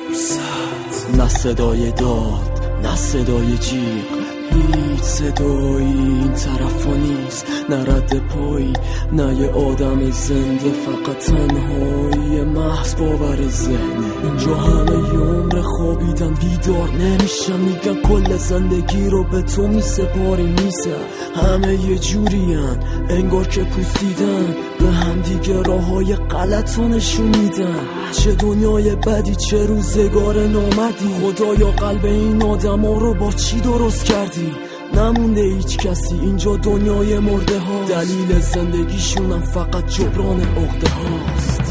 نه صدای داد نه صدای جیغ، هیچ صدایی این طرفا نیست، نه رد پایی نه یه آدم زنده، فقط تنهایی محض باور ذهنه. اینجا همه یه عمر خوابیدن بیدار نمیشن، میگن کل زندگی رو به تو میسپاری میزن. همه یه جورین انگار که پوسیدن به هم دیگه راههای غلط رو نشون میدن. چه دنیای بدی چه روزگار نامردی، خدایا قلب این آدم ها رو با چی درست کردی؟ نمونده هیچ کسی اینجا، دنیای مرده ها، دلیل زندگیشونم فقط جبران عقده هاست.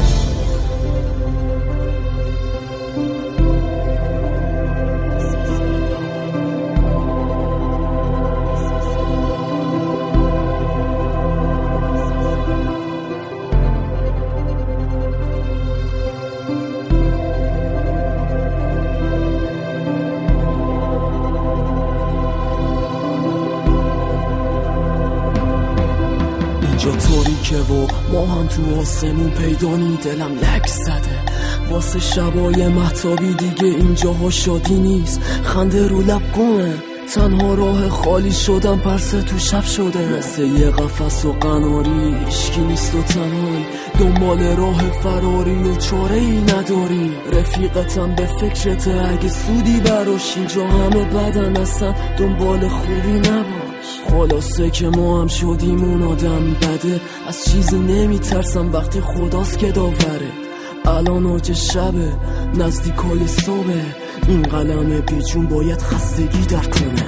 اینجا تاریکه و ما هم تو آسمون پیدانی، دلم لک زده واسه شبای مهتابی، دیگه اینجاها شادی نیست، خنده رو لب گمه، تنها راه خالی شدم، پرسه تو شب شده مثل یه قفس و قناری، اشکی نیست و تنهایی دنبال راه فراری و چاره ای نداری. رفیقتم به فکرته اگه سودی براش، اینجا همه بدن اصلا دنبال خوبی نباش. خلاصه که ما هم شدیم اون آدم بده، از چیزی نمیترسم وقتی خداست که داوره. الان اوج شبه نزدیکای صبح، این قلم بیجون باید خستگی در کنه.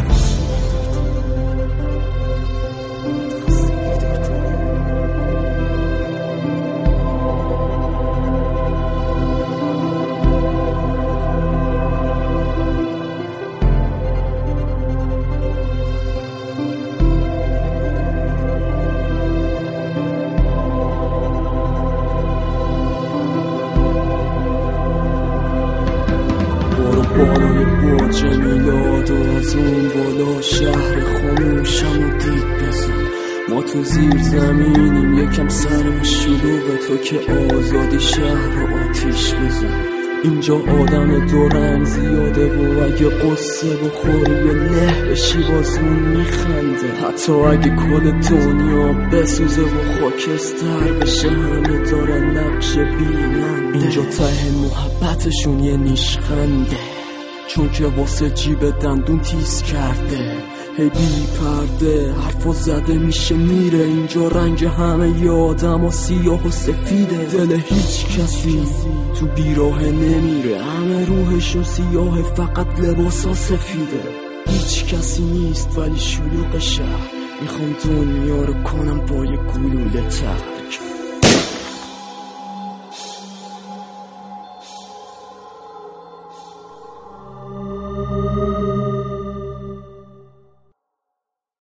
بالای برج میلاد و از اون بالا شهر خاموشم و دید بزن. ما تو زیر زمینیم یکم سرم شلوغه، تو که آزادی شهر رو آتیش بزن. اینجا آدم دورم زیاده و اگه قصه بخوری و له بشی بازمون میخنده. حتی اگه کل دنیا بسوزه و خاکستر بشه، همه دارن نقش بیننده. اینجا ته محبتشون یه نیشخنده، چون که واسه جیب دندون تیز کرده. هی بی پرده حرفا زده میشه میره، اینجا رنگ همه ی آدم ها سیاه و سفیده. دل هیچ کسی تو بیراه نمیره، همه روحشون سیاه فقط لباس ها سفیده. هیچ کسی نیست ولی شلوغ شهر، میخوام دنیا رو کنم با یه گلوله ته.